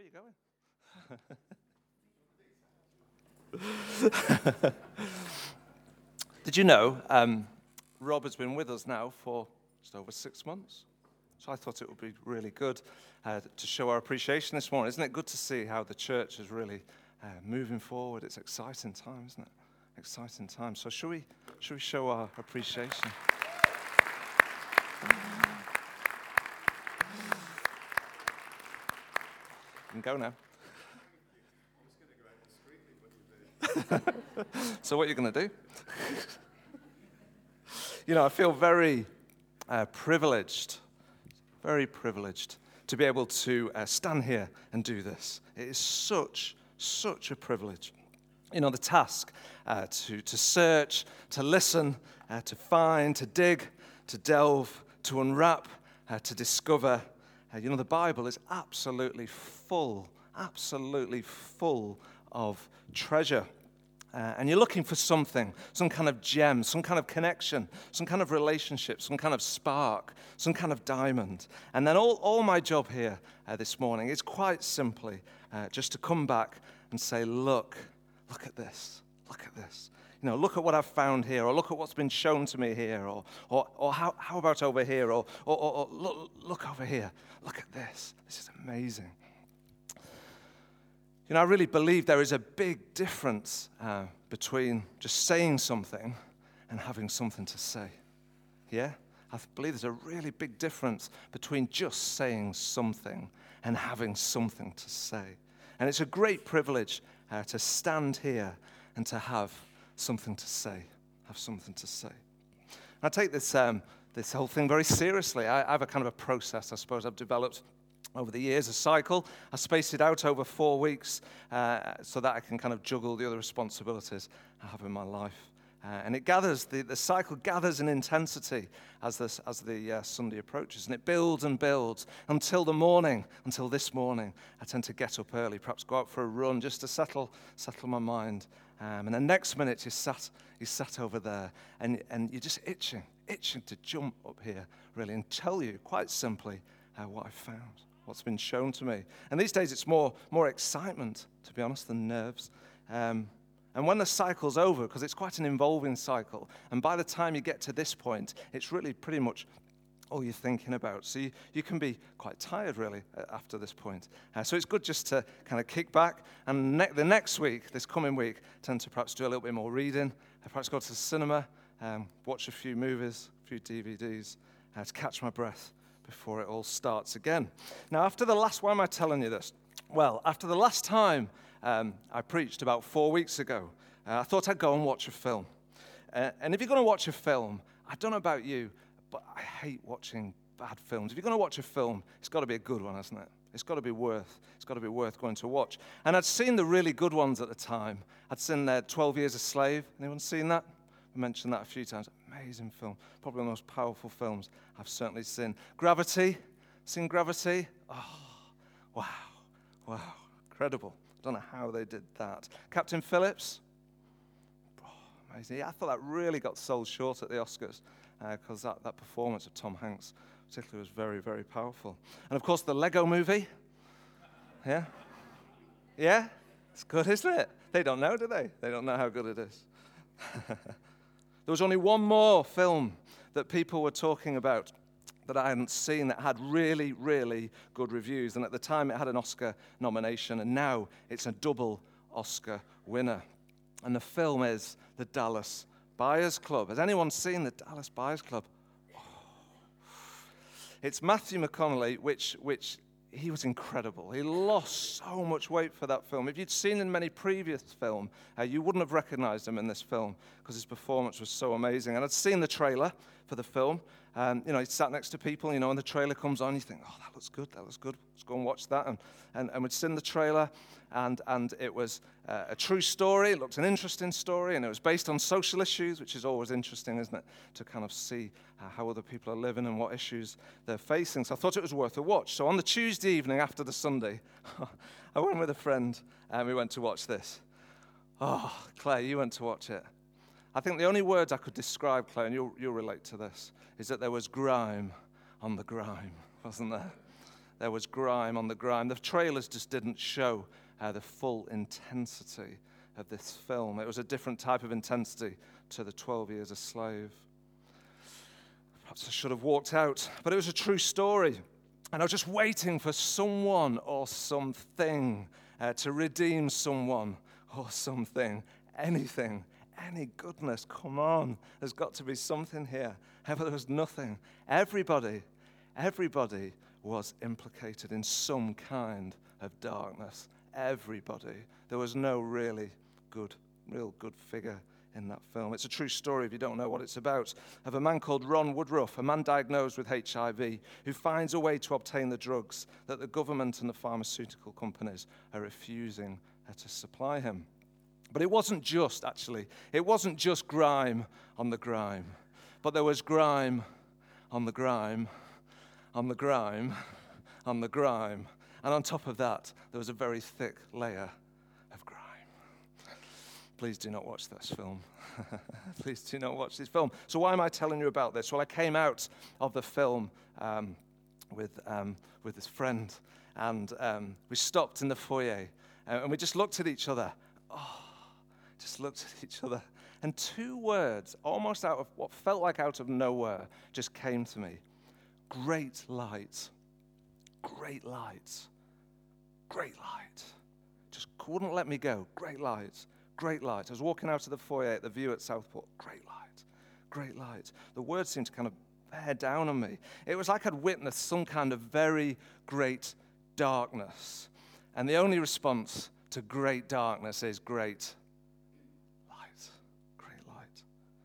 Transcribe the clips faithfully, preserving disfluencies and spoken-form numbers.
you going? Did you know um, Rob has been with us now for just over six months? So I thought it would be really good uh, to show our appreciation this morning. Isn't it good to see how the church is really uh, moving forward? It's exciting time, isn't it? Exciting time. So shall we, shall we show our appreciation? You can go now. So what are you going to do? You know, I feel very uh, privileged, very privileged to be able to uh, stand here and do this. It is such, such a privilege. You know, the task uh, to, to search, to listen, uh, to find, to dig, to delve, to unwrap, uh, to discover. Uh, you know, the Bible is absolutely full, absolutely full of treasure. Uh, and you're looking for something, some kind of gem, some kind of connection, some kind of relationship, some kind of spark, some kind of diamond. And then all, all my job here uh, this morning is quite simply uh, just to come back and say, look, look at this, look at this. You know, look at what I've found here, or look at what's been shown to me here, or or, or how, how about over here, or, or, or, or look, look over here, look at this. This is amazing. You know, I really believe there is a big difference uh, between just saying something and having something to say. Yeah? I believe there's a really big difference between just saying something and having something to say. And it's a great privilege uh, to stand here and to have something to say, have something to say. I take this um, this whole thing very seriously. I, I have a kind of a process, I suppose, I've developed over the years, a cycle. I space it out over four weeks uh, so that I can kind of juggle the other responsibilities I have in my life. Uh, and it gathers, the, the cycle gathers in intensity as, this, as the uh, Sunday approaches. And it builds and builds until the morning, until this morning. I tend to get up early, perhaps go out for a run just to settle settle my mind. Um, and the next minute you're sat, you're sat over there and, and you're just itching, itching to jump up here, really, and tell you quite simply uh, what I found. What's been shown to me. And these days it's more more excitement, to be honest, than nerves. Um, and when the cycle's over, because it's quite an involving cycle, and by the time you get to this point, it's really pretty much all you're thinking about. So you, you can be quite tired, really, after this point. Uh, so it's good just to kind of kick back. And ne- the next week, this coming week, tend to perhaps do a little bit more reading, perhaps go to the cinema, um, watch a few movies, a few D V Ds, uh, to catch my breath before it all starts again. Now, after the last, why am I telling you this? Well, after the last time um, I preached about four weeks ago, uh, I thought I'd go and watch a film. Uh, and if you're going to watch a film, I don't know about you, but I hate watching bad films. If you're going to watch a film, it's got to be a good one, hasn't it? It's got to be worth, it's got to be worth going to watch. And I'd seen the really good ones at the time. I'd seen uh, twelve Years a Slave. Anyone seen that? I mentioned that a few times. Amazing film. Probably one of the most powerful films I've certainly seen. Gravity. Seen Gravity? Oh, wow. Wow. Incredible. I don't know how they did that. Captain Phillips? Oh, amazing. Yeah, I thought that really got sold short at the Oscars because uh, that, that performance of Tom Hanks particularly was very, very powerful. And, of course, the Lego movie. Yeah? Yeah? It's good, isn't it? They don't know, do they? They don't know how good it is. There was only one more film that people were talking about that I hadn't seen that had really, really good reviews. And at the time, it had an Oscar nomination, and now it's a double Oscar winner. And the film is The Dallas Buyers Club. Has anyone seen The Dallas Buyers Club? Oh. It's Matthew McConaughey, which which he was incredible. He lost so much weight for that film. If you'd seen in many previous films, uh, you wouldn't have recognized him in this film because his performance was so amazing. And I'd seen the trailer for the film. Um, you know, he sat next to people, you know, and the trailer comes on, you think, oh, that looks good, that looks good. Let's go and watch that. And, and, and we'd seen the trailer, and, and it was uh, a true story. It looked an interesting story, and it was based on social issues, which is always interesting, isn't it, to kind of see uh, how other people are living and what issues they're facing. So I thought it was worth a watch. So on the Tuesday evening after the Sunday, I went with a friend, and we went to watch this. Oh, Claire, you went to watch it. I think the only words I could describe, Claire, and you'll, you'll relate to this, is that there was grime on the grime, wasn't there? there was grime on the grime. The trailers just didn't show uh, the full intensity of this film. It was a different type of intensity to the twelve Years a Slave. Perhaps I should have walked out, but it was a true story. And I was just waiting for someone or something uh, to redeem someone or something, anything, any goodness. Come on, there's got to be something here. But there was nothing. Everybody, everybody was implicated in some kind of darkness. Everybody. There was no really good, real good figure in that film. It's a true story, if you don't know what it's about, of a man called Ron Woodruff, a man diagnosed with H I V, who finds a way to obtain the drugs that the government and the pharmaceutical companies are refusing to supply him. But it wasn't just, actually, it wasn't just grime on the grime, but there was grime on the grime, on the grime, on the grime, and on top of that, there was a very thick layer of grime. Please do not watch this film. Please do not watch this film. So why am I telling you about this? Well, I came out of the film um, with um, with this friend, and um, we stopped in the foyer, uh, and we just looked at each other. Oh, just looked at each other. And two words, almost out of what felt like out of nowhere, just came to me. Great light. Great light. Great light. Just wouldn't let me go. Great light. Great light. I was walking out of the foyer at the view at Southport. Great light. Great light. The words seemed to kind of bear down on me. It was like I'd witnessed some kind of very great darkness. And the only response to great darkness is great light. Great light.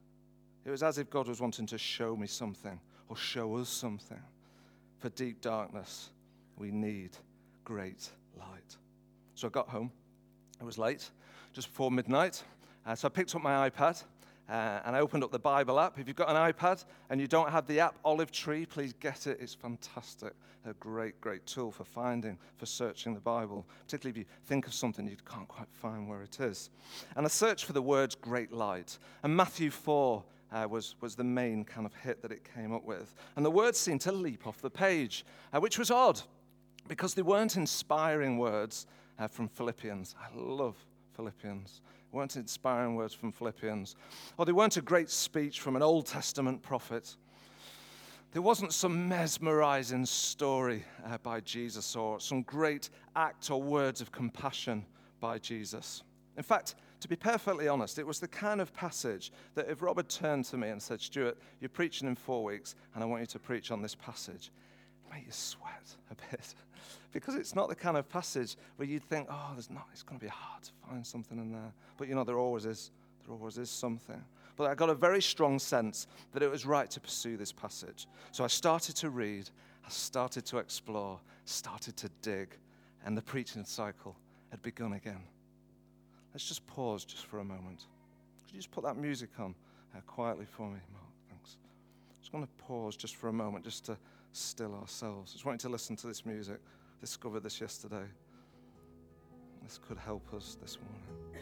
It was as if God was wanting to show me something or show us something. For deep darkness, we need great light. So I got home. It was late, just before midnight. Uh, so I picked up my iPad uh, and I opened up the Bible app. If you've got an iPad and you don't have the app Olive Tree, please get it. It's fantastic. A great, great tool for finding, for searching the Bible, particularly if you think of something you can't quite find where it is. And I searched for the words great light. And Matthew four uh, was, was the main kind of hit that it came up with. And the words seemed to leap off the page, uh, which was odd because they weren't inspiring words uh, from Philippians. I love Philippians. They weren't inspiring words from Philippians. Or they weren't a great speech from an Old Testament prophet. There wasn't some mesmerizing story uh, by Jesus or some great act or words of compassion by Jesus. In fact, to be perfectly honest, it was the kind of passage that if Rob had turned to me and said, Stuart, you're preaching in four weeks and I want you to preach on this passage, it made you sweat a bit. Because it's not the kind of passage where you'd think, oh, there's not, it's going to be hard to find something in there. But you know, there always is. There always is something. But I got a very strong sense that it was right to pursue this passage. So I started to read, I started to explore, started to dig, and the preaching cycle had begun again. Let's just pause just for a moment. Could you just put that music on uh, quietly for me, Mark? Thanks. I'm just going to pause just for a moment just to still ourselves. I just want you to listen to this music. Discovered this yesterday. This could help us this morning.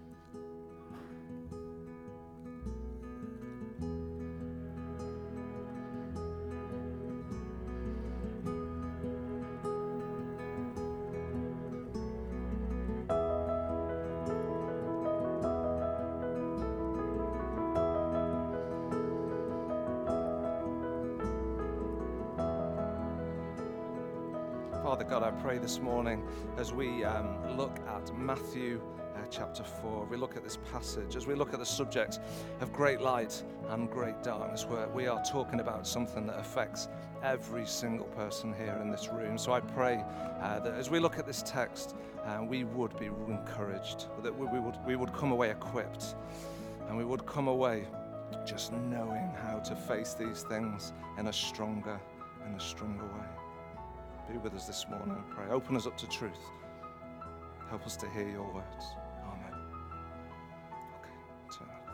Father God, I pray this morning as we um, look at Matthew uh, chapter four, we look at this passage, as we look at the subject of great light and great darkness, where we are talking about something that affects every single person here in this room. So I pray uh, that as we look at this text, uh, we would be encouraged, that we, we, would, we would come away equipped, and we would come away just knowing how to face these things in a stronger, in a stronger way. Be with us this morning, I pray. Open us up to truth. Help us to hear your words. Amen. Okay, turn it.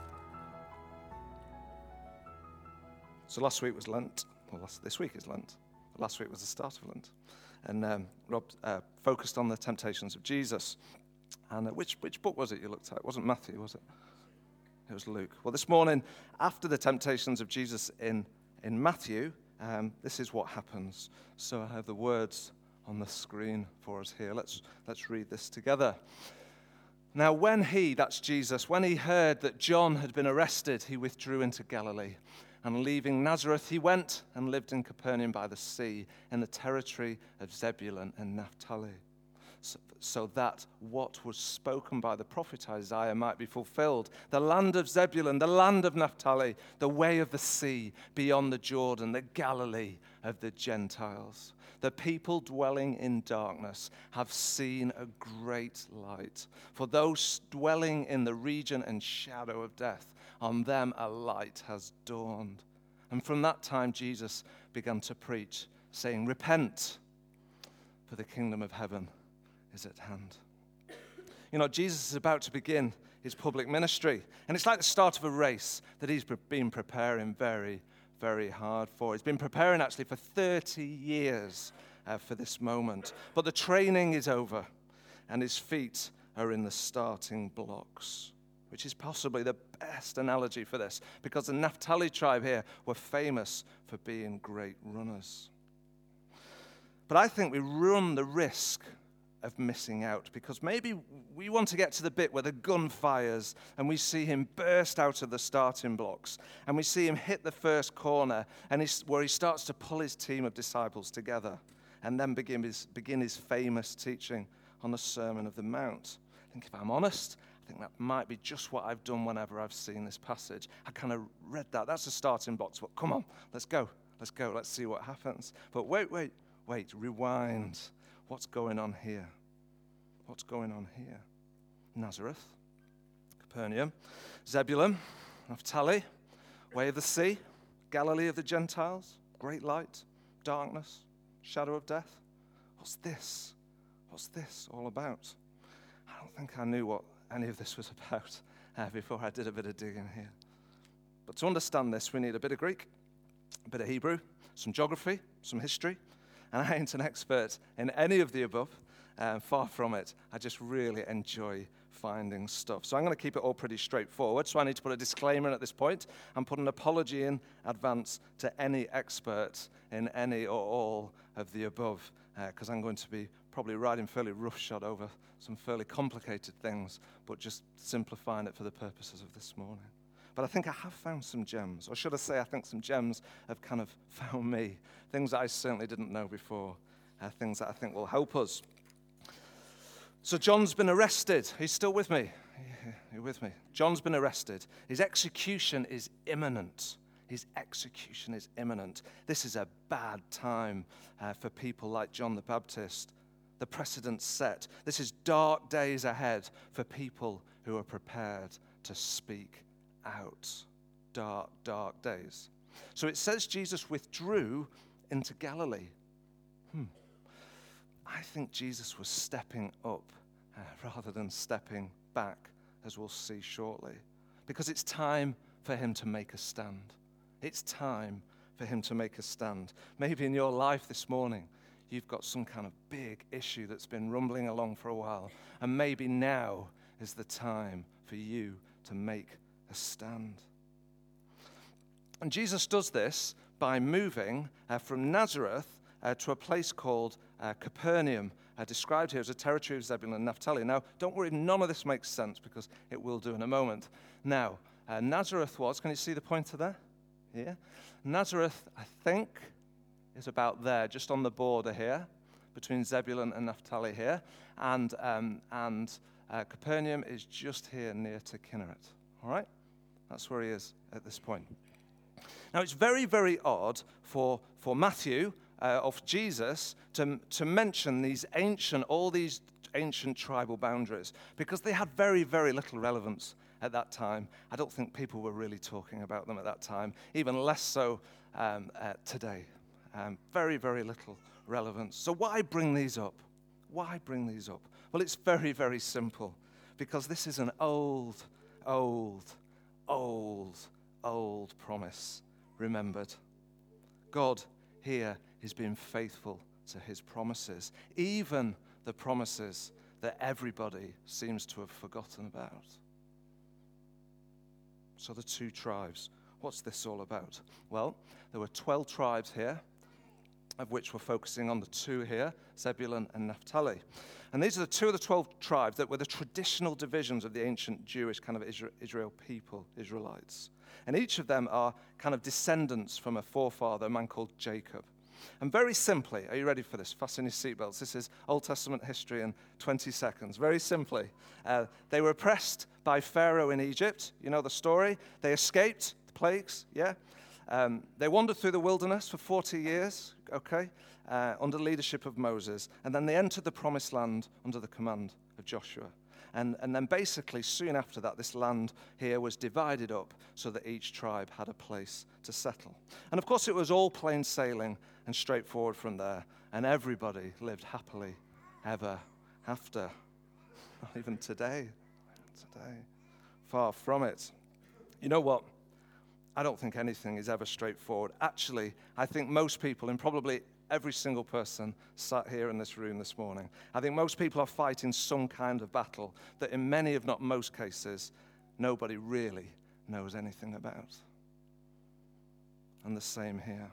So last week was Lent. Well, last, this week is Lent. Last week was the start of Lent. And um, Rob uh, focused on the temptations of Jesus. And uh, which, which book was it you looked at? It wasn't Matthew, was it? It was Luke. Well, this morning, after the temptations of Jesus in, in Matthew, Um, this is what happens. So I have the words on the screen for us here. Let's, let's read this together. Now when he, that's Jesus, when he heard that John had been arrested, he withdrew into Galilee. And leaving Nazareth, he went and lived in Capernaum by the sea, in the territory of Zebulun and Naphtali, so, so that what was spoken by the prophet Isaiah might be fulfilled. The land of Zebulun, the land of Naphtali, the way of the sea, beyond the Jordan, the Galilee of the Gentiles. The people dwelling in darkness have seen a great light. For those dwelling in the region and shadow of death, on them a light has dawned. And from that time Jesus began to preach, saying, repent, for the kingdom of heaven is at hand. You know, Jesus is about to begin his public ministry. And it's like the start of a race that he's been preparing very, very hard for. He's been preparing actually for thirty years uh, for this moment. But the training is over, and his feet are in the starting blocks, which is possibly the best analogy for this, because the Naphtali tribe here were famous for being great runners. But I think we run the risk of missing out, because maybe we want to get to the bit where the gun fires and we see him burst out of the starting blocks and we see him hit the first corner, and he's, where he starts to pull his team of disciples together and then begin his, begin his famous teaching on the Sermon of the Mount. I think if I'm honest, I think that might be just what I've done whenever I've seen this passage. I kind of read that. That's the starting blocks. But come on, let's go. Let's go. Let's see what happens. But wait, wait, wait. Rewind. What's going on here? What's going on here? Nazareth, Capernaum, Zebulun, Naphtali, way of the sea, Galilee of the Gentiles, great light, darkness, shadow of death. What's this? What's this all about? I don't think I knew what any of this was about uh, before I did a bit of digging here. But to understand this, we need a bit of Greek, a bit of Hebrew, some geography, some history. And I ain't an expert in any of the above, uh, far from it. I just really enjoy finding stuff. So I'm going to keep it all pretty straightforward. So I need to put a disclaimer in at this point and put an apology in advance to any expert in any or all of the above, because uh, I'm going to be probably riding fairly roughshod over some fairly complicated things, but just simplifying it for the purposes of this morning. But I think I have found some gems, or should I say I think some gems have kind of found me, things that I certainly didn't know before, uh, things that I think will help us. So John's been arrested. He's still with me. You're with me. John's been arrested. His execution is imminent. His execution is imminent. This is a bad time uh, for people like John the Baptist. The precedent's set. This is dark days ahead for people who are prepared to speak out. Dark, dark days. So it says Jesus withdrew into Galilee. Hmm. I think Jesus was stepping up uh, rather than stepping back, as we'll see shortly, because it's time for him to make a stand. It's time for him to make a stand. Maybe in your life this morning, you've got some kind of big issue that's been rumbling along for a while, and maybe now is the time for you to make a stand. And Jesus does this by moving uh, from Nazareth uh, to a place called uh, Capernaum, uh, described here as a territory of Zebulun and Naphtali. Now, don't worry, none of this makes sense, because it will do in a moment. Now, uh, Nazareth was, can you see the pointer there? Yeah. Nazareth, I think, is about there, just on the border here, between Zebulun and Naphtali here, and um, and uh, Capernaum is just here near to Kinneret. All right? That's where he is at this point. Now, it's very, very odd for, for Matthew, uh, of Jesus, to, to mention these ancient, all these ancient tribal boundaries, because they had very, very little relevance at that time. I don't think people were really talking about them at that time, even less so um, uh, today. Um, very, very little relevance. So why bring these up? Why bring these up? Well, it's very, very simple, because this is an old, old, old, old promise remembered. God here is being faithful to his promises, even the promises that everybody seems to have forgotten about. So the two tribes, what's this all about? Well, there were twelve tribes here, of which we're focusing on the two here, Zebulun and Naphtali. And these are the two of the twelve tribes that were the traditional divisions of the ancient Jewish kind of Israel, Israel people, Israelites. And each of them are kind of descendants from a forefather, a man called Jacob. And very simply, are you ready for this? Fasten your seatbelts. This is Old Testament history in twenty seconds. Very simply, uh, they were oppressed by Pharaoh in Egypt. You know the story. They escaped the plagues, yeah? Um, they wandered through the wilderness for forty years, okay, uh, under the leadership of Moses. And then they entered the promised land under the command of Joshua. And, and then basically, soon after that, this land here was divided up so that each tribe had a place to settle. And of course, it was all plain sailing and straightforward from there. And everybody lived happily ever after. Not even today. Today. Far from it. You know what? I don't think anything is ever straightforward. Actually, I think most people, and probably every single person sat here in this room this morning, I think most people are fighting some kind of battle that in many, if not most cases, nobody really knows anything about. And the same here.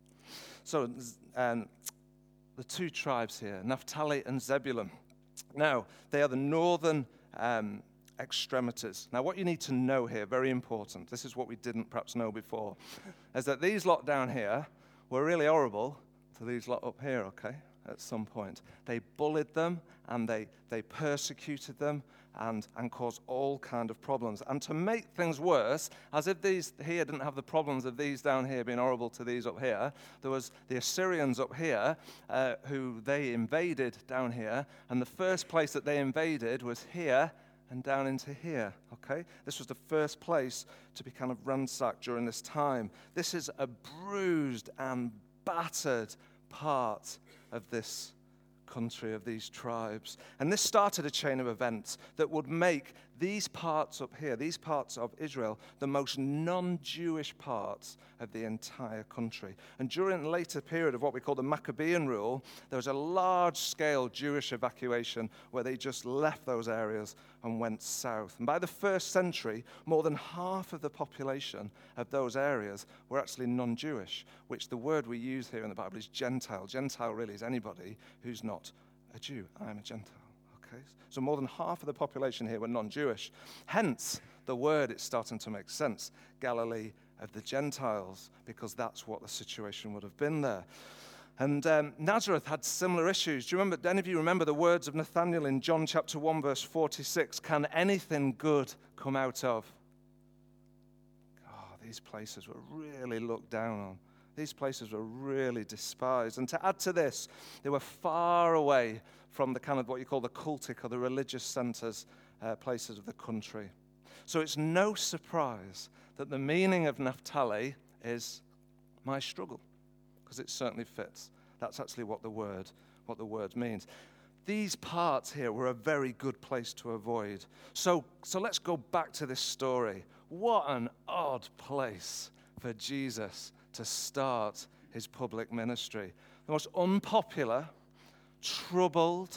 So um, the two tribes here, Naphtali and Zebulun. Now, they are the northern um, extremities. Now, what you need to know here, very important, this is what we didn't perhaps know before, is that these lot down here were really horrible to these lot up here, okay, at some point. They bullied them, and they, they persecuted them, and, and caused all kind of problems. And to make things worse, as if these here didn't have the problems of these down here being horrible to these up here, there was the Assyrians up here, uh, who they invaded down here, and the first place that they invaded was here, and down into here, okay? This was the first place to be kind of ransacked during this time. This is a bruised and battered part of this country, of these tribes. And this started a chain of events that would make these parts up here, these parts of Israel, the most non-Jewish parts of the entire country. And during the later period of what we call the Maccabean rule, there was a large-scale Jewish evacuation where they just left those areas and went south. And by the first century, more than half of the population of those areas were actually non-Jewish, which the word we use here in the Bible is Gentile. Gentile really is anybody who's not a Jew. I'm a Gentile. Okay? So more than half of the population here were non-Jewish. Hence, the word, it's starting to make sense, Galilee of the Gentiles, because that's what the situation would have been there. And um, Nazareth had similar issues. Do you remember, do any of you remember the words of Nathanael in John chapter one, verse forty-six? Can anything good come out of? Oh, these places were really looked down on. These places were really despised. And to add to this, they were far away from the kind of what you call the cultic or the religious centers, uh, places of the country. So it's no surprise that the meaning of Naphtali is my struggle, because it certainly fits. That's actually what the word, what the word means. These parts here were a very good place to avoid. So, so let's go back to this story. What an odd place for Jesus to start his public ministry. The most unpopular, troubled,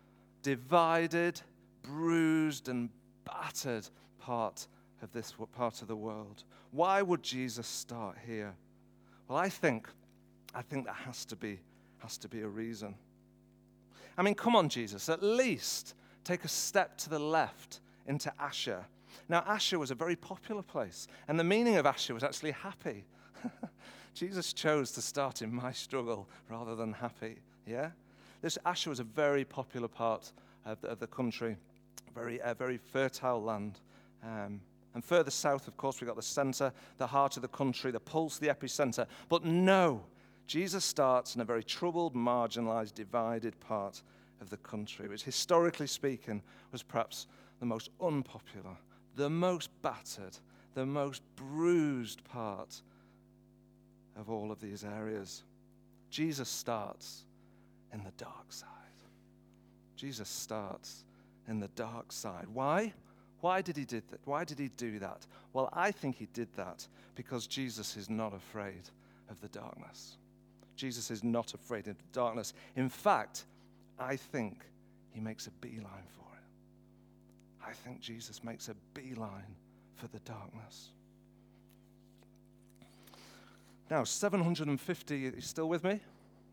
divided, bruised, and battered part of this part of the world. Why would Jesus start here? Well, I think, I think there has to be, has to be a reason. I mean, come on, Jesus, at least take a step to the left into Asher. Now, Asher was a very popular place, and the meaning of Asher was actually happy. Jesus chose to start in my struggle rather than happy, yeah? This Asher was a very popular part of the, of the country, very, uh, very fertile land. Um, and further south, of course, we got the center, the heart of the country, the pulse, the epicenter. But no, Jesus starts in a very troubled, marginalized, divided part of the country, which historically speaking was perhaps the most unpopular, the most battered, the most bruised part of all of these areas. Jesus starts in the dark side. Jesus starts in the dark side. Why? Why did he do that? Why did he do that? Well, I think he did that because Jesus is not afraid of the darkness. Jesus is not afraid of the darkness. In fact, I think he makes a beeline for it. I think Jesus makes a beeline for the darkness. Now, seven hundred fifty, are you still with me?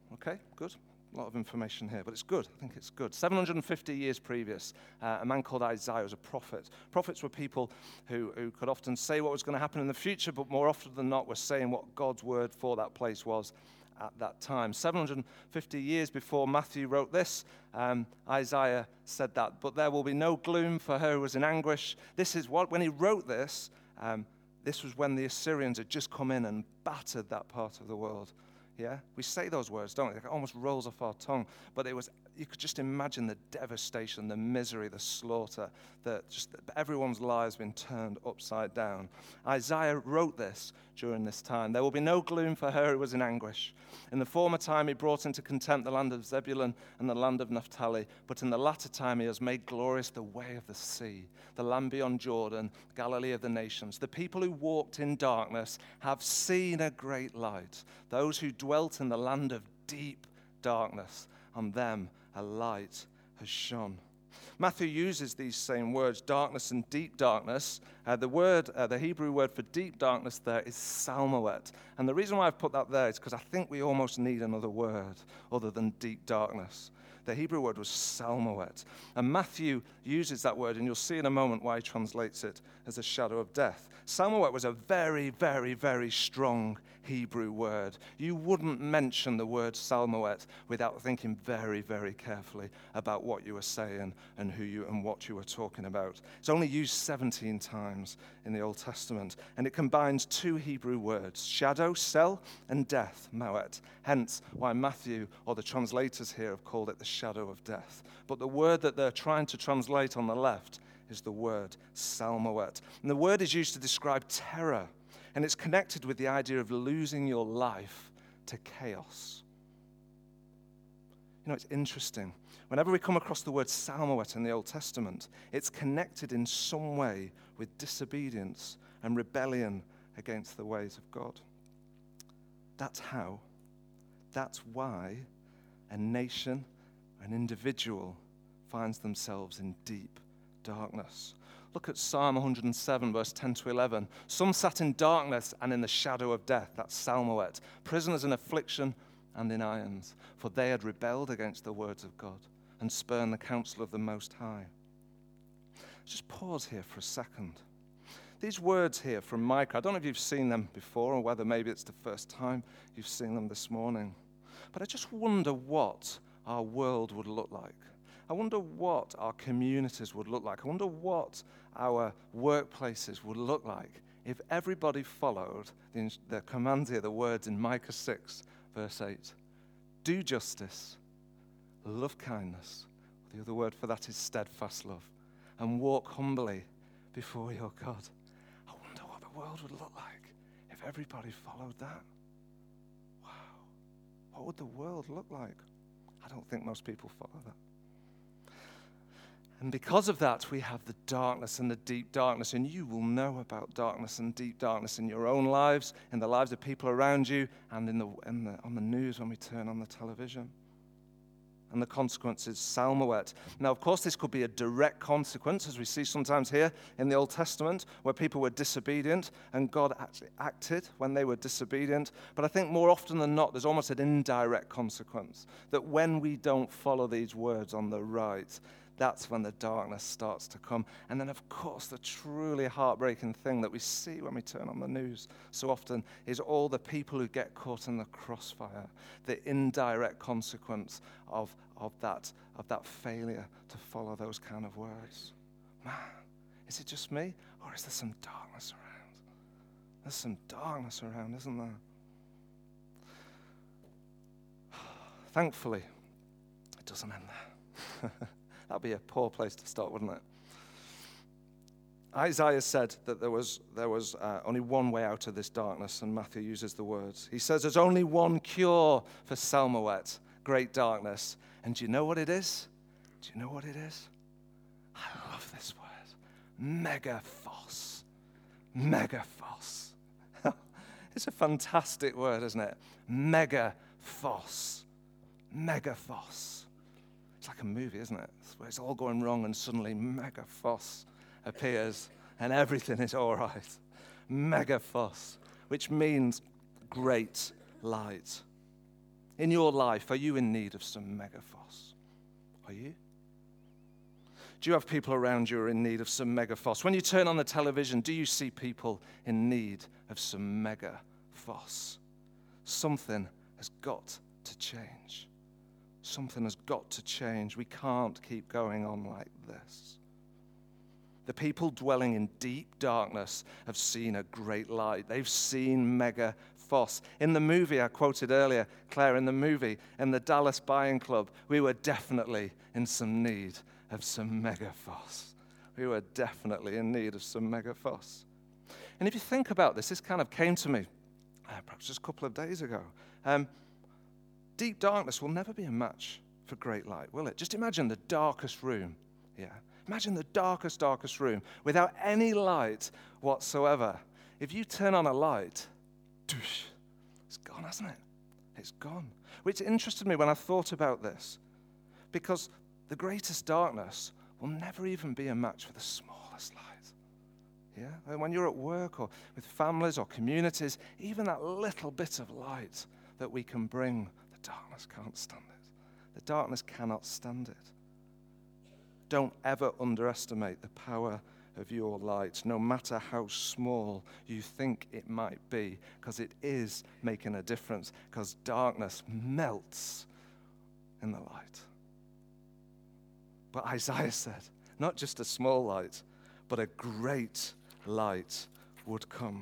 Okay, good. A lot of information here, but it's good. I think it's good. seven hundred fifty years previous, uh, a man called Isaiah was a prophet. Prophets were people who, who could often say what was going to happen in the future, but more often than not were saying what God's word for that place was at that time. seven hundred fifty years before Matthew wrote this, um, Isaiah said that, but there will be no gloom for her who was in anguish. This is what, when he wrote this, um, this was when the Assyrians had just come in and battered that part of the world. Yeah, we say those words, don't we? It almost rolls off our tongue. But it was, you could just imagine the devastation, the misery, the slaughter, that just everyone's lives been turned upside down. Isaiah wrote this during this time. There will be no gloom for her who was in anguish. In the former time he brought into contempt the land of Zebulun and the land of Naphtali, but in the latter time he has made glorious the way of the sea, the land beyond Jordan, Galilee of the nations. The people who walked in darkness have seen a great light. Those who dwelt in the land of deep darkness, on them a light has shone. Matthew uses these same words, darkness and deep darkness. Uh, the word, uh, the Hebrew word for deep darkness there is salmawet. And the reason why I've put that there is because I think we almost need another word other than deep darkness. The Hebrew word was salmawet. And Matthew uses that word, and you'll see in a moment why he translates it as a shadow of death. Salmawet was a very, very, very strong Hebrew word. You wouldn't mention the word salmawet without thinking very, very carefully about what you were saying and who you and what you were talking about. It's only used seventeen times in the Old Testament, and it combines two Hebrew words, shadow, sel, and death, mawet. Hence why Matthew, or the translators here, have called it the shadow of death. But the word that they're trying to translate on the left is the word salmawet. And the word is used to describe terror, and it's connected with the idea of losing your life to chaos. You know, it's interesting. Whenever we come across the word salmawet in the Old Testament, it's connected in some way with disobedience and rebellion against the ways of God. That's how, that's why a nation, an individual finds themselves in deep darkness. Look at Psalm one hundred seven, verse ten to eleven. Some sat in darkness and in the shadow of death. That's salmawet. Prisoners in affliction and in irons, for they had rebelled against the words of God and spurned the counsel of the Most High. Just pause here for a second. These words here from Micah, I don't know if you've seen them before or whether maybe it's the first time you've seen them this morning, but I just wonder what our world would look like. I wonder what our communities would look like. I wonder what our workplaces would look like if everybody followed the, the commands here, the words in Micah six, verse eight. Do justice, love kindness. The other word for that is steadfast love. And walk humbly before your God. I wonder what the world would look like if everybody followed that. Wow. What would the world look like? I don't think most people follow that. And because of that, we have the darkness and the deep darkness. And you will know about darkness and deep darkness in your own lives, in the lives of people around you, and in the, in the, on the news when we turn on the television. And the consequence is salmawet. Now, of course, this could be a direct consequence, as we see sometimes here in the Old Testament, where people were disobedient, and God actually acted when they were disobedient. But I think more often than not, there's almost an indirect consequence, that when we don't follow these words on the right, that's when the darkness starts to come. And then, of course, the truly heartbreaking thing that we see when we turn on the news so often is all the people who get caught in the crossfire, the indirect consequence of, of, that, of that failure to follow those kind of words. Man, is it just me, or is there some darkness around? There's some darkness around, isn't there? Thankfully, it doesn't end there. That'd be a poor place to start, wouldn't it? Isaiah said that there was, there was uh, only one way out of this darkness, and Matthew uses the words. He says there's only one cure for salmawet, great darkness. And do you know what it is? Do you know what it is? I love this word. Megaphos. Megaphos. It's a fantastic word, isn't it? Megaphos. Megaphos. It's like a movie, isn't it? It's where it's all going wrong and suddenly Megaphos appears and everything is all right. Megaphos, which means great light. in your life, are you in need of some megaphos? Are you? Do you have people around you who are in need of some megaphos? When you turn on the television, do you see people in need of some megaphos? Something has got to change. Something has got to change. We can't keep going on like this. The people dwelling in deep darkness have seen a great light. They've seen megaphos. In the movie I quoted earlier, Claire, in the movie, in the Dallas Buying Club, we were definitely in some need of some megaphos. We were definitely in need of some megaphos. And if you think about this, this kind of came to me uh, perhaps just a couple of days ago. Um, deep darkness will never be a match for great light, will it? Just imagine the darkest room. Yeah. Imagine the darkest, darkest room without any light whatsoever. If you turn on a light, it's gone, hasn't it? It's gone. Which interested me when I thought about this, because the greatest darkness will never even be a match for the smallest light. Yeah? And when you're at work or with families or communities, even that little bit of light that we can bring, the darkness can't stand it. The darkness cannot stand it. Don't ever underestimate the power of your light, no matter how small you think it might be, because it is making a difference, because darkness melts in the light. But Isaiah said, not just a small light, but a great light would come.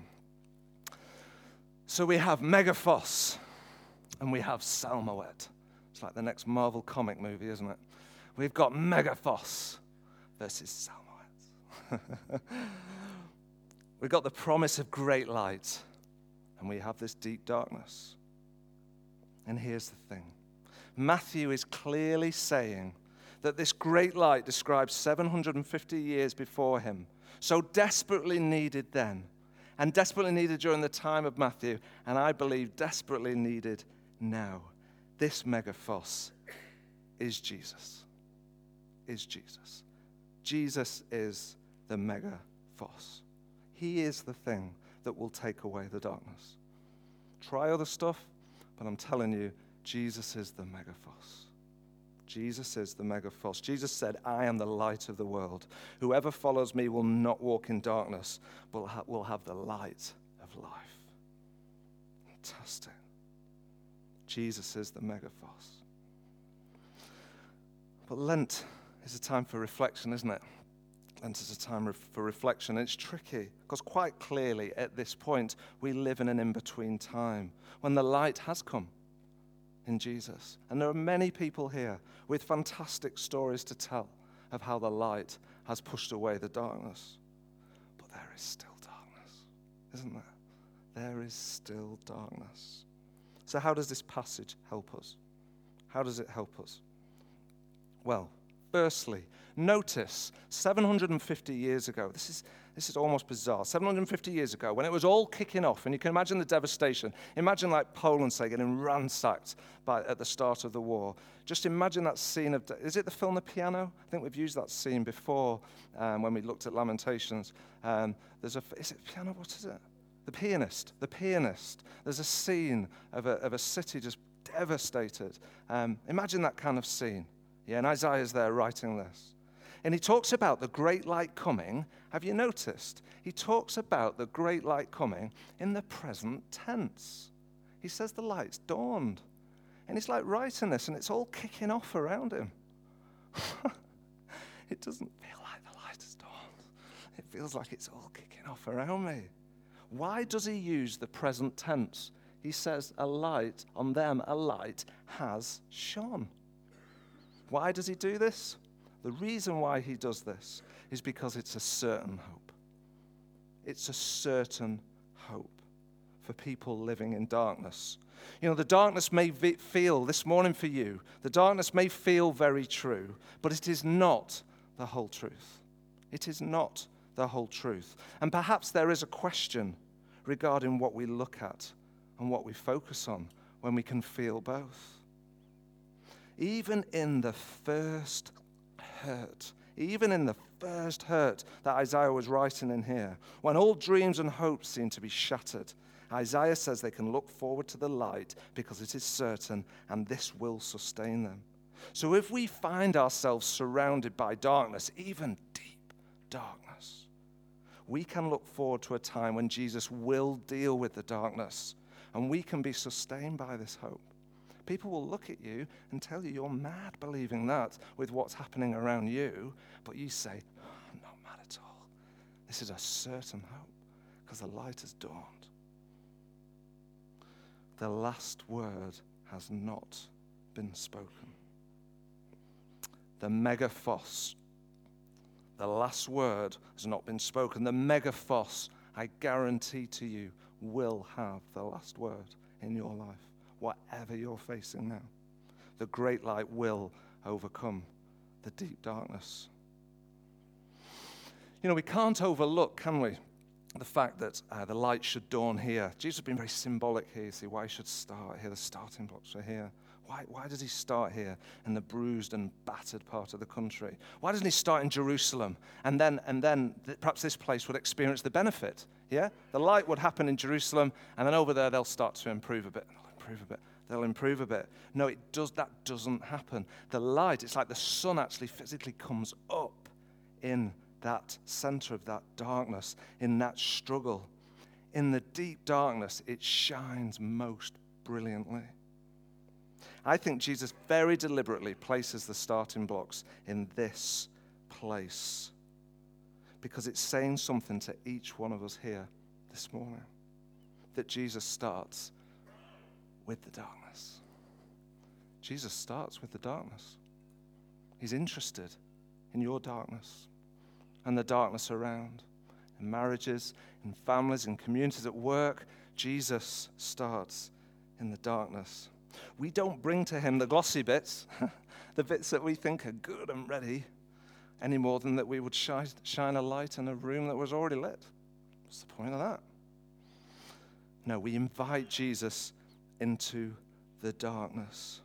So we have Megaphos, and we have Salmoet. It's like the next Marvel comic movie, isn't it? We've got Megaphos versus Salmoet. We've got the promise of great light, and we have this deep darkness. And here's the thing. Matthew is clearly saying that this great light describes seven hundred fifty years before him, so desperately needed then, and desperately needed during the time of Matthew, and I believe desperately needed now. This Megaphos is Jesus. Is Jesus. Jesus is the Megaphos. He is the thing that will take away the darkness. Try other stuff, but I'm telling you, Jesus is the Megaphos. Jesus is the Megaphos. Jesus said, I am the light of the world. Whoever follows me will not walk in darkness, but will have the light of life. Fantastic. Jesus is the Megaphos. But Lent is a time for reflection, isn't it? Lent is a time for reflection. And it's tricky because quite clearly at this point we live in an in-between time when the light has come in Jesus. And there are many people here with fantastic stories to tell of how the light has pushed away the darkness. But there is still darkness, isn't there? There is still darkness. So how does this passage help us? How does it help us? Well, firstly, notice seven hundred fifty years ago, this is this is almost bizarre, seven hundred fifty years ago, when it was all kicking off, and you can imagine the devastation. Imagine like Poland, say, getting ransacked by, at the start of the war. Just imagine that scene of, is it the film The Piano? I think we've used that scene before um, when we looked at Lamentations. Um, there's a, is it Piano? What is it? The Pianist. The Pianist. There's a scene of a, of a city just devastated. Um, imagine that kind of scene. Yeah, and Isaiah's there writing this. And he talks about the great light coming. Have you noticed? He talks about the great light coming in the present tense. He says the light's dawned. And he's like writing this, and it's all kicking off around him. It doesn't feel like the light has dawned. It feels like it's all kicking off around me. Why does he use the present tense? He says a light, on them a light has shone. Why does he do this? The reason why he does this is because it's a certain hope. It's a certain hope for people living in darkness. You know, the darkness may feel, this morning for you, the darkness may feel very true, but it is not the whole truth. It is not the whole truth. And perhaps there is a question regarding what we look at and what we focus on when we can feel both. Even in the first hurt, even in the first hurt that Isaiah was writing in here, when all dreams and hopes seem to be shattered, Isaiah says they can look forward to the light because it is certain, and this will sustain them. So if we find ourselves surrounded by darkness, even deep darkness, we can look forward to a time when Jesus will deal with the darkness, and we can be sustained by this hope. People will look at you and tell you you're mad believing that with what's happening around you, but you say, oh, I'm not mad at all. This is a certain hope because the light has dawned. The last word has not been spoken. The megaphos, the last word has not been spoken. The megaphos, I guarantee to you, will have the last word in your life. Whatever you're facing now, the great light will overcome the deep darkness. You know, we can't overlook, can we, the fact that uh, the light should dawn here. Jesus has been very symbolic here. You see, why he should start here? The starting blocks are here. Why, why does he start here in the bruised and battered part of the country? Why doesn't he start in Jerusalem? And then, and then th- perhaps this place would experience the benefit, yeah? The light would happen in Jerusalem, and then over there they'll start to improve a bit. Improve a bit. They'll improve a bit. No, it does. That doesn't happen. The light, it's like the sun actually physically comes up in that center of that darkness, in that struggle. In the deep darkness, it shines most brilliantly. I think Jesus very deliberately places the starting blocks in this place because it's saying something to each one of us here this morning, that Jesus starts with the darkness. Jesus starts with the darkness. He's interested in your darkness and the darkness around. In marriages, in families, in communities, at work, Jesus starts in the darkness. We don't bring to him the glossy bits, the bits that we think are good and ready, any more than that we would shine, shine a light in a room that was already lit. What's the point of that? No, we invite Jesus into the darkness,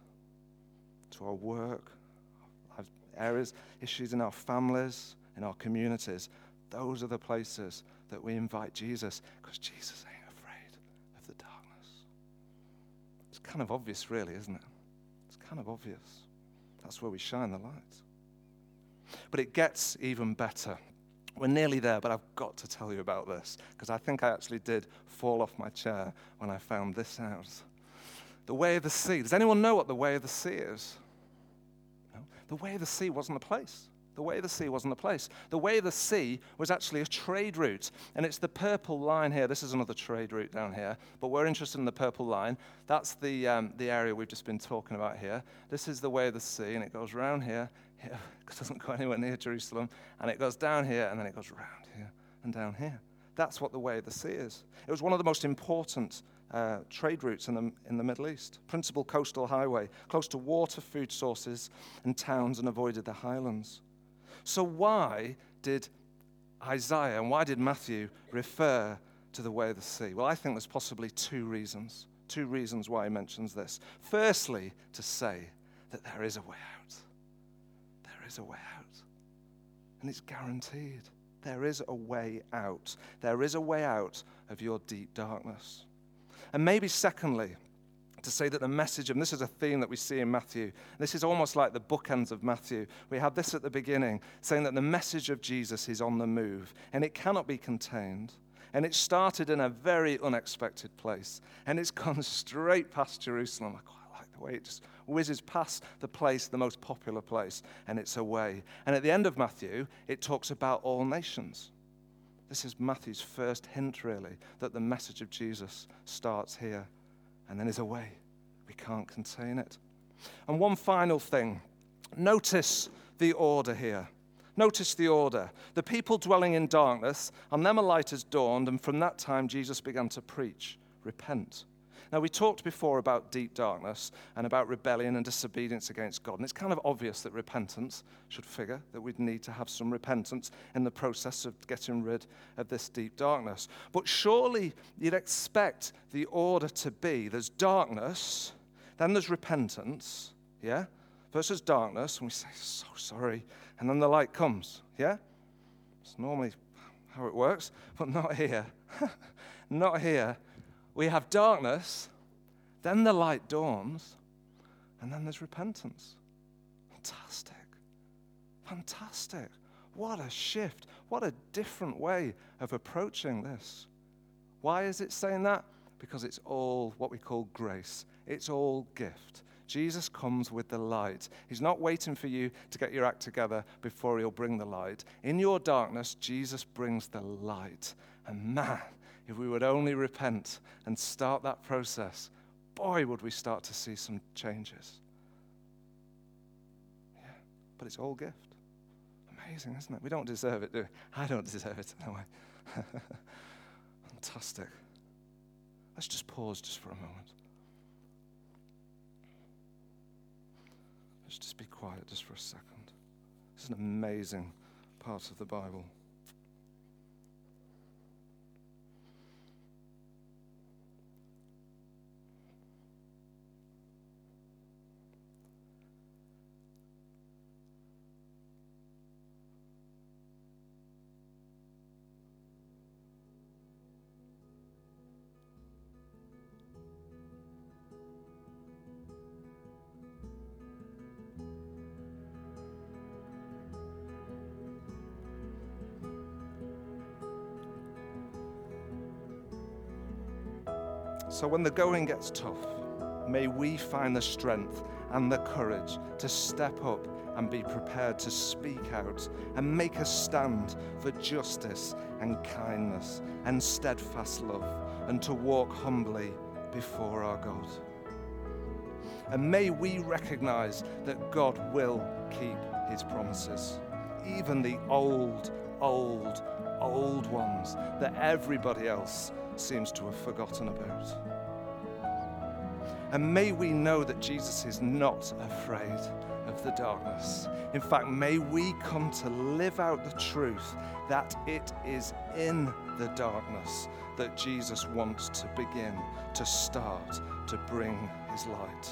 to our work, our areas, issues in our families, in our communities. Those are the places that we invite Jesus, because Jesus ain't afraid of the darkness. It's kind of obvious, really, isn't it? It's kind of obvious. That's where we shine the light. But it gets even better. We're nearly there, but I've got to tell you about this, because I think I actually did fall off my chair when I found this out. The way of the sea. Does anyone know what the way of the sea is? No? The way of the sea wasn't a place. The way of the sea wasn't a place. The way of the sea was actually a trade route. And it's the purple line here. This is another trade route down here. But we're interested in the purple line. That's the um, the area we've just been talking about here. This is the way of the sea, and it goes around here. here. It doesn't go anywhere near Jerusalem. And it goes down here, and then it goes around here and down here. That's what the way of the sea is. It was one of the most important Uh, trade routes in the, in the Middle East. Principal coastal highway, close to water, food sources, and towns, and avoided the highlands. So why did Isaiah and why did Matthew refer to the way of the sea? Well, I think there's possibly two reasons. Two reasons why he mentions this. Firstly, to say that there is a way out. There is a way out. And it's guaranteed. There is a way out. There is a way out of your deep darkness. And maybe secondly, to say that the message, and this is a theme that we see in Matthew, this is almost like the bookends of Matthew. We have this at the beginning, saying that the message of Jesus is on the move, and it cannot be contained. And it started in a very unexpected place, and it's gone straight past Jerusalem. I quite like the way it just whizzes past the place, the most popular place, and it's away. And at the end of Matthew, it talks about all nations. This is Matthew's first hint, really, that the message of Jesus starts here and then is away. We can't contain it. And one final thing. Notice the order here. Notice the order. The people dwelling in darkness, on them a light has dawned, and from that time Jesus began to preach, repent. Now, we talked before about deep darkness and about rebellion and disobedience against God. And it's kind of obvious that repentance should figure, that we'd need to have some repentance in the process of getting rid of this deep darkness. But surely you'd expect the order to be, there's darkness, then there's repentance, yeah? First there's darkness, and we say, so sorry, and then the light comes, yeah? It's normally how it works, but not here. Not here. we have darkness, then the light dawns, and then there's repentance. Fantastic. Fantastic. What a shift. What a different way of approaching this. Why is it saying that? Because it's all what we call grace. It's all gift. Jesus comes with the light. He's not waiting for you to get your act together before he'll bring the light. In your darkness, Jesus brings the light. And man, if we would only repent and start that process, boy, would we start to see some changes. Yeah, but it's all gift. Amazing, isn't it? We don't deserve it, do we? I don't deserve it, no way. Fantastic. Let's just pause just for a moment. Let's just be quiet just for a second. This is an amazing part of the Bible. So when the going gets tough, may we find the strength and the courage to step up and be prepared to speak out and make a stand for justice and kindness and steadfast love, and to walk humbly before our God. And may we recognize that God will keep his promises, even the old, old, old ones that everybody else seems to have forgotten about. And may we know that Jesus is not afraid of the darkness. In fact, may we come to live out the truth that it is in the darkness that Jesus wants to begin, to start, to bring his light.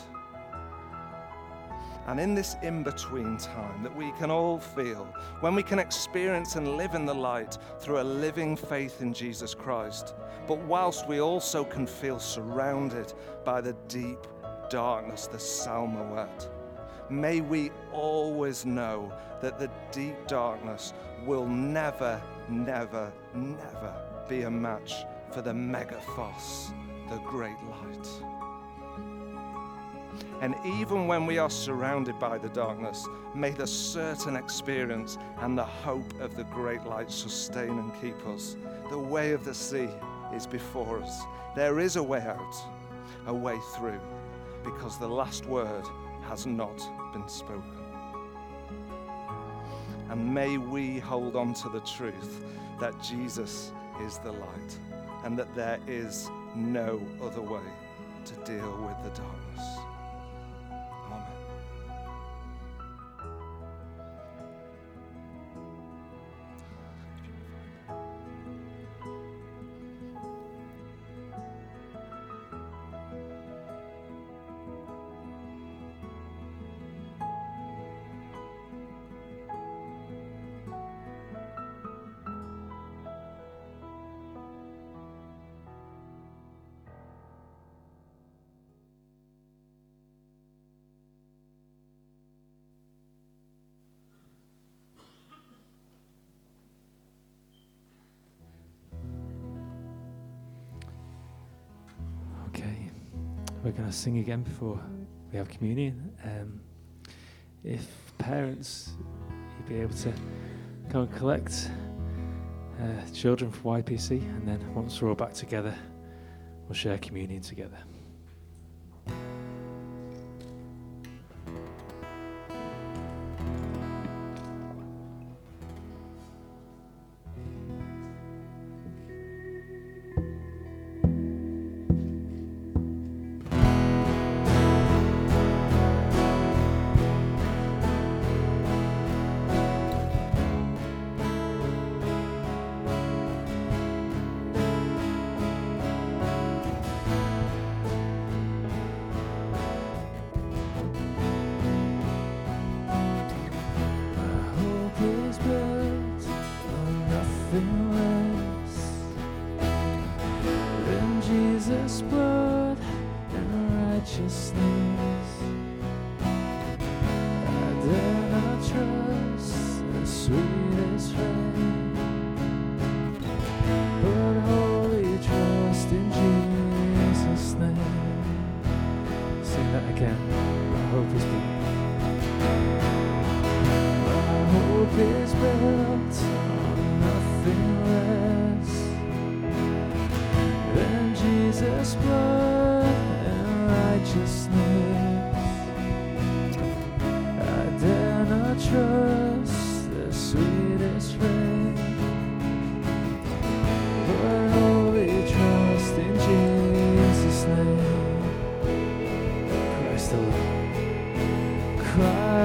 And in this in-between time that we can all feel, when we can experience and live in the light through a living faith in Jesus Christ, but whilst we also can feel surrounded by the deep darkness, the Salmawet, may we always know that the deep darkness will never, never, never be a match for the Megaphos, the great light. And even when we are surrounded by the darkness, may the certain experience and the hope of the great light sustain and keep us. The way of the sea is before us. There is a way out, a way through, because the last word has not been spoken. And may we hold on to the truth that Jesus is the light, and that there is no other way to deal with the darkness. We're going to sing again before we have communion. Um, if parents, you'd be able to go and collect uh, children from Y P C, and then once we're all back together, we'll share communion together.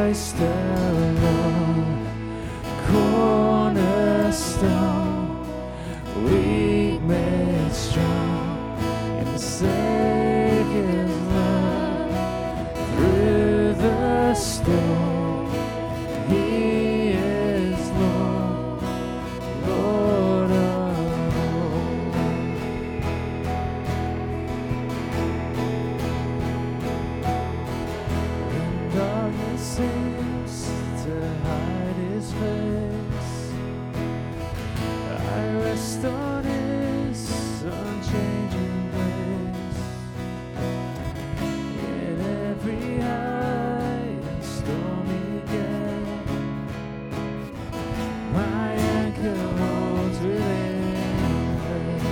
Christ alone, cornerstone, weak made strong in the Savior's love. Through the storm, He is Lord, Lord of all. When darkness seems to hide His face, I rest on His unchanging grace. In every high and stormy gale, my anchor holds within faith.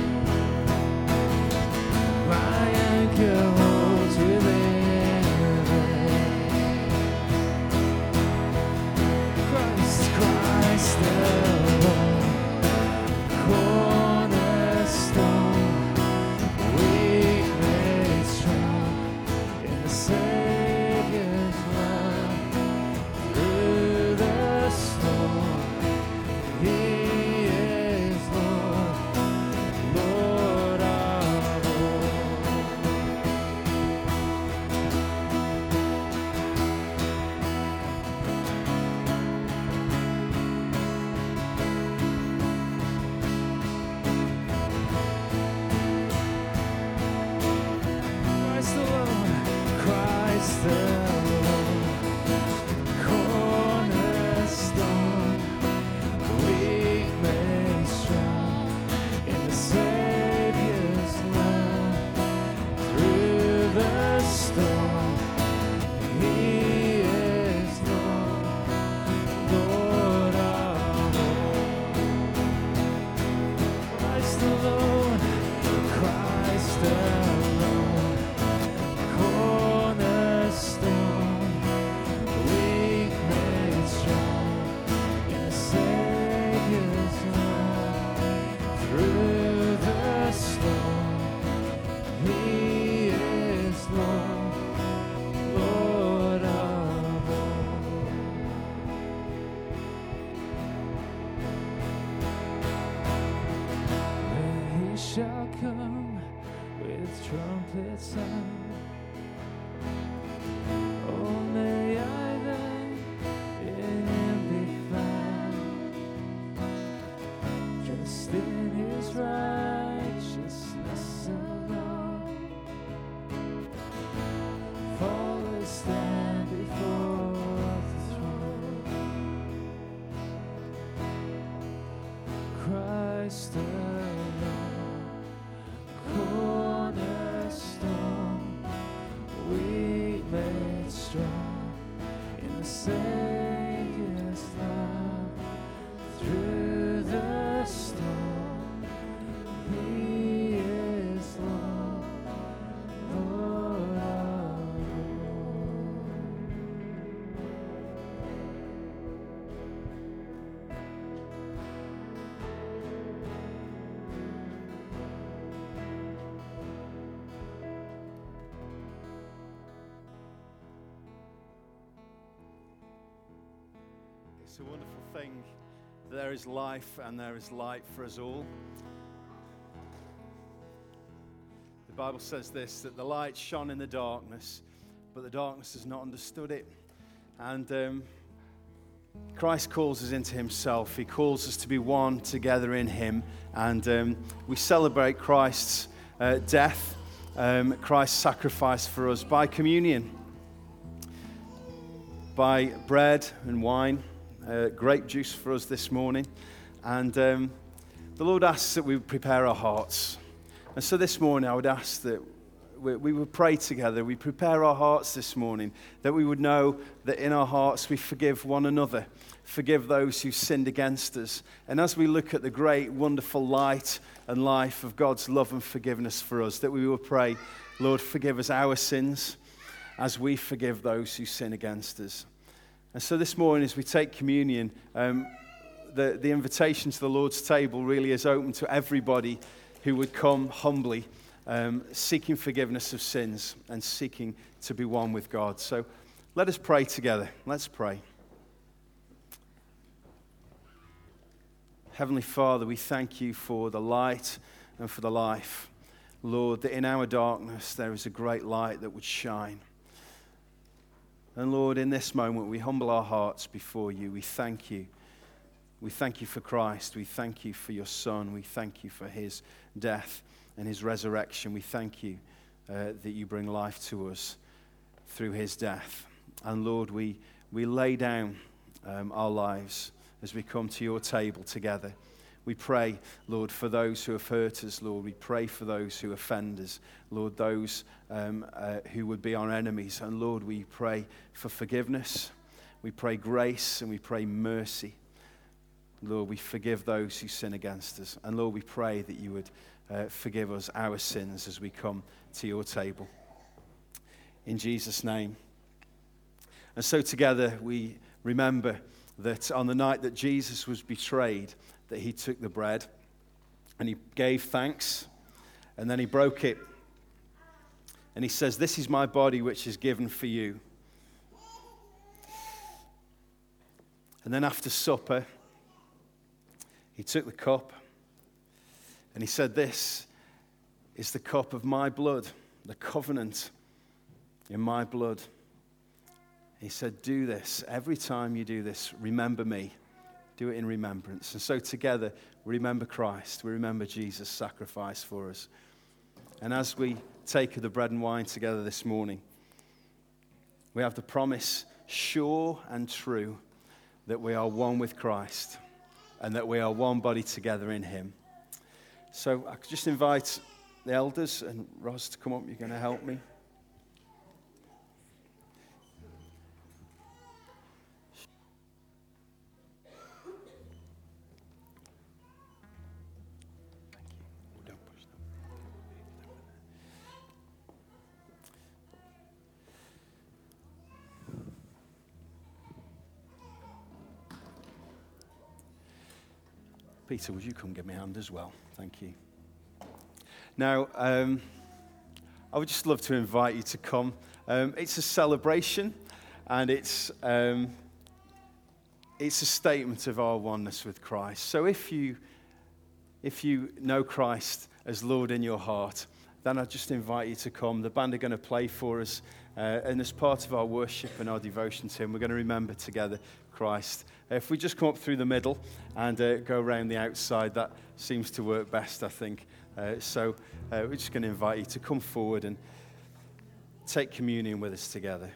My anchor holds within faith. Christ, Christ alone, cornerstone, weak made strong in the Savior's love. Through the storm, He is Lord, Lord of all. Christ alone, Christ alone, cornerstone, weak made strong in the Savior's love. Through the storm, He is Lord, Lord of all. Christ alone, Christ alone, cornerstone, weak made strong in the Savior's love. Through the storm, He is Lord, Lord of all. When He shall come with trumpet sound, oh, may I then in Him be found, just in His righteousness alone, faultless stand before the throne. Christ alone, cornerstone, weak made strong in the Savior's love. Through the storm, He is Lord, Lord of all. It's a wonderful thing. There is life and there is light for us all. The Bible says this, that the light shone in the darkness, but the darkness has not understood it. And um, Christ calls us into Himself. He calls us to be one together in Him. And um, we celebrate Christ's uh, death, um, Christ's sacrifice for us by communion, by bread and wine. Uh, grape juice for us this morning. And um, the Lord asks that we prepare our hearts. And so this morning I would ask that we, we would pray together. We prepare our hearts this morning, that we would know that in our hearts we forgive one another, forgive those who sinned against us. And as we look at the great, wonderful light and life of God's love and forgiveness for us, that we will pray, Lord, forgive us our sins as we forgive those who sin against us. And so this morning, as we take communion, um, the, the invitation to the Lord's table really is open to everybody who would come humbly, um, seeking forgiveness of sins and seeking to be one with God. So let us pray together. Let's pray. Heavenly Father, we thank you for the light and for the life. Lord, that in our darkness there is a great light that would shine. And Lord, in this moment we humble our hearts before you. We thank you. We thank you for Christ. We thank you for your Son. We thank you for his death and his resurrection. We thank you uh, that you bring life to us through his death. And Lord, we, we lay down um, our lives as we come to your table together. We pray, Lord, for those who have hurt us, Lord. We pray for those who offend us, Lord, those um, uh, who would be our enemies. And Lord, we pray for forgiveness. We pray grace and we pray mercy. Lord, we forgive those who sin against us. And Lord, we pray that you would uh, forgive us our sins as we come to your table. In Jesus' name. And so together we remember that on the night that Jesus was betrayed, that he took the bread and he gave thanks and then he broke it. And he says, "This is my body which is given for you." And then after supper, he took the cup and he said, "This is the cup of my blood, the covenant in my blood." He said, "Do this. Every time you do this, remember me. Do it in remembrance." And so together, we remember Christ. We remember Jesus' sacrifice for us. And as we take the bread and wine together this morning, we have the promise, sure and true, that we are one with Christ and that we are one body together in him. So I could just invite the elders and Ross to come up. You're going to help me. Peter, would you come give me a hand as well? Thank you. Now, um, I would just love to invite you to come. Um, it's a celebration, and it's um, it's a statement of our oneness with Christ. So if you if you know Christ as Lord in your heart, then I just invite you to come. The band are going to play for us, uh, and as part of our worship and our devotion to him, we're going to remember together Christ. If we just come up through the middle and uh, go around the outside, that seems to work best, I think. Uh, so uh, we're just going to invite you to come forward and take communion with us together.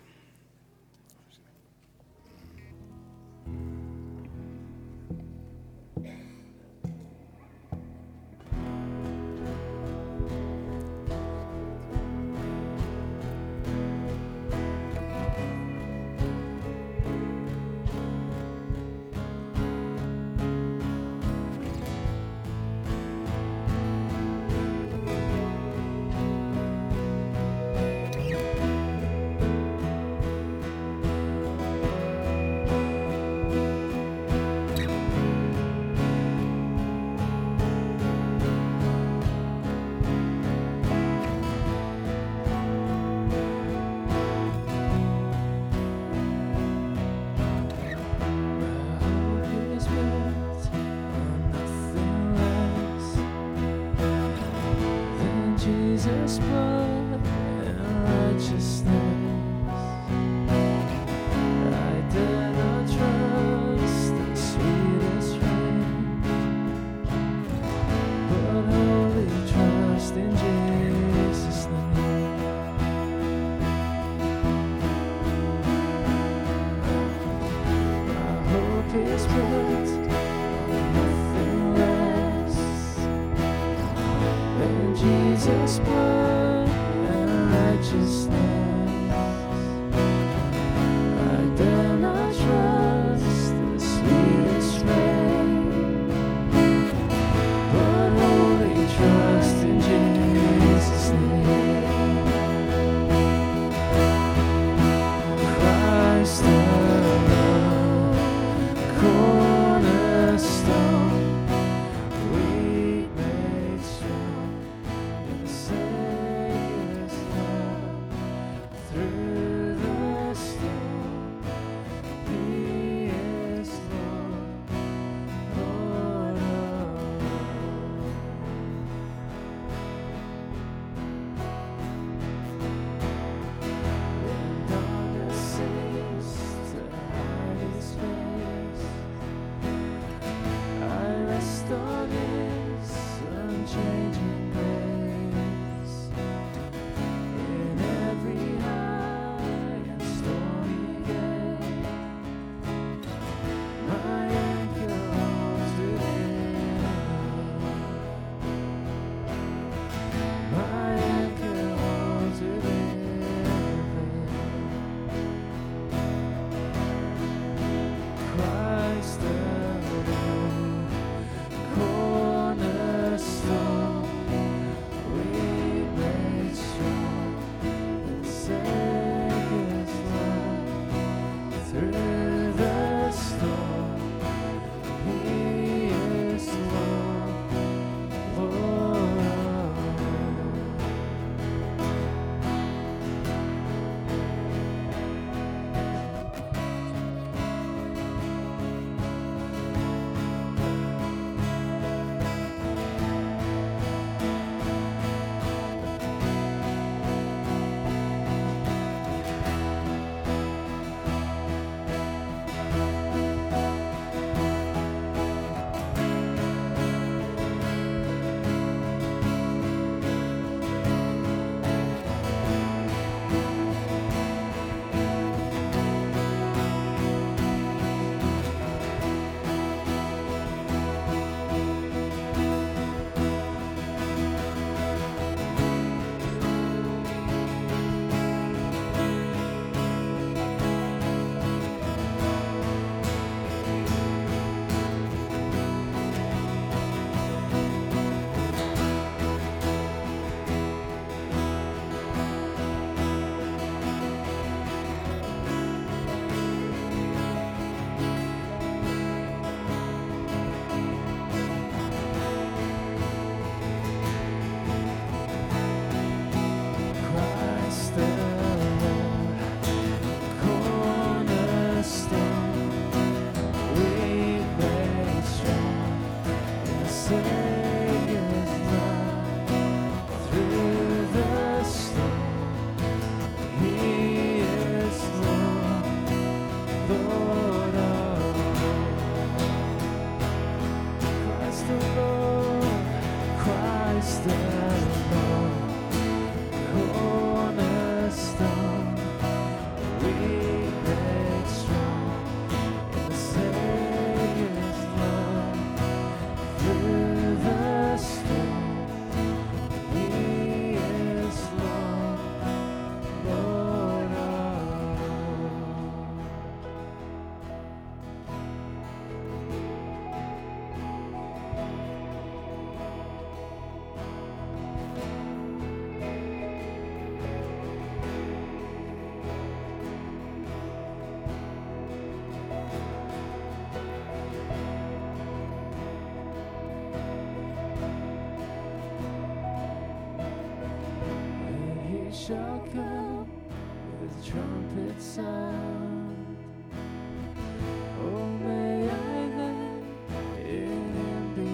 shall come with trumpet sound. Oh, may I then in him be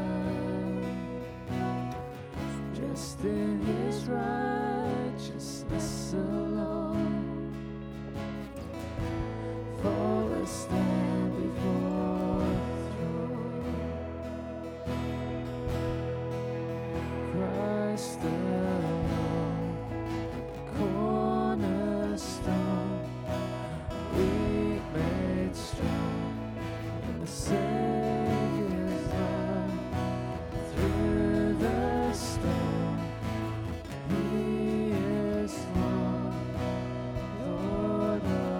found, just in his righteousness alone, faultless stand before the throne. Christ alone, cornerstone, weak made strong in the Savior's love. Through the storm, He is Lord, Lord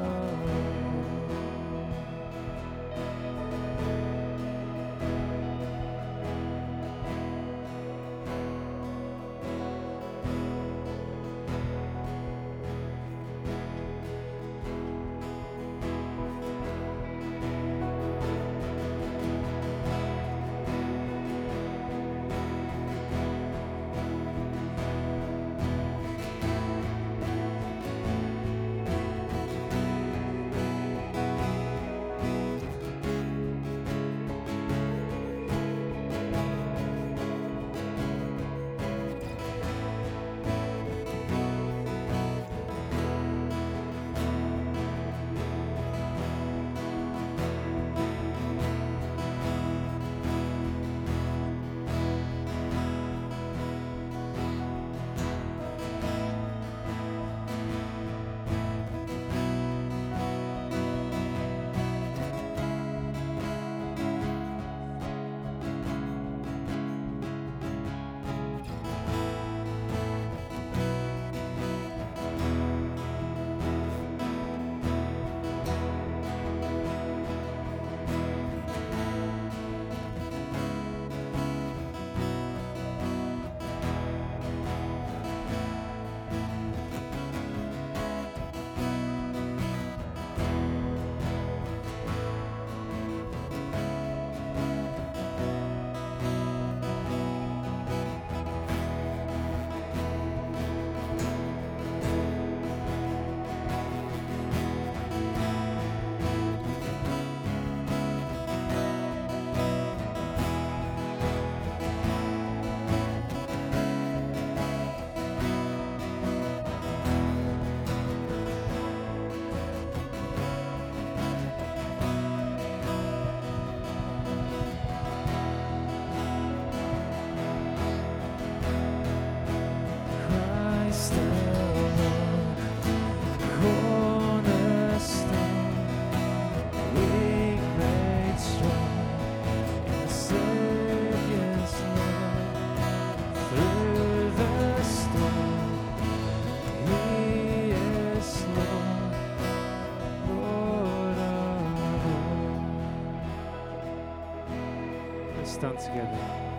stand together.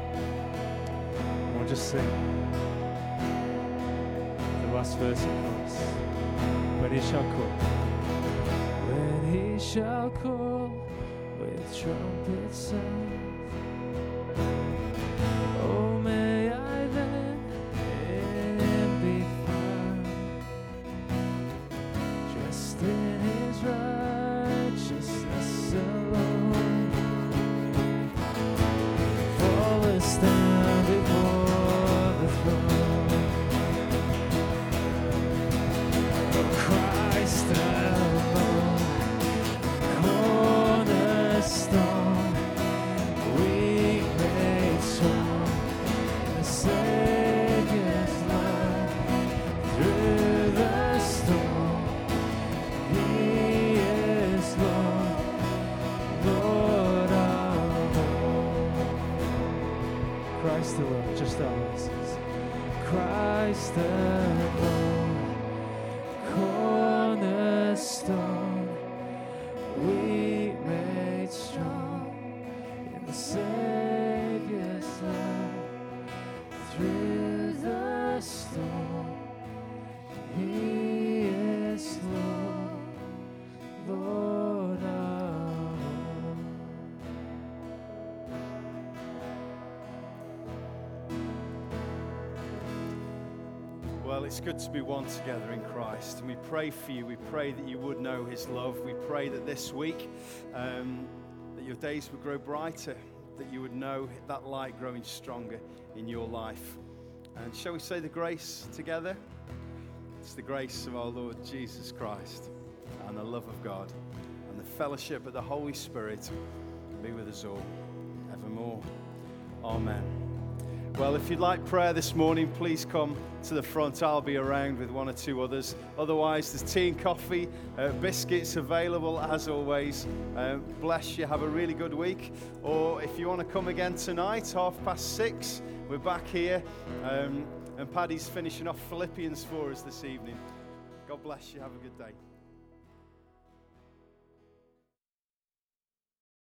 We'll just sing the last verse of chorus. When he shall call, when he shall call with trumpet sound, oh, may I then in him be found, just in his righteousness alone, faultless down before the throne of Christ alone, cornerstone, weak made strong, the Savior's love. Through the storm, He is Lord, Lord of all. Christ alone, just our voices. Christ alone, cornerstone, weak made strong in the Savior's love. Through the storm, He is Lord, Lord of all. Well, it's good to be one together in Christ. And we pray for you. We pray that you would know his love. We pray that this week, um, that your days would grow brighter, that you would know that light growing stronger in your life. And shall we say the grace together? It's the grace of our Lord Jesus Christ and the love of God and the fellowship of the Holy Spirit be with us all evermore. Amen. Well, if you'd like prayer this morning, please come to the front. I'll be around with one or two others. Otherwise, there's tea and coffee, uh, biscuits available as always. Um, bless you. Have a really good week. Or if you want to come again tonight, half past six, we're back here. Um, and Paddy's finishing off Philippians for us this evening. God bless you. Have a good day.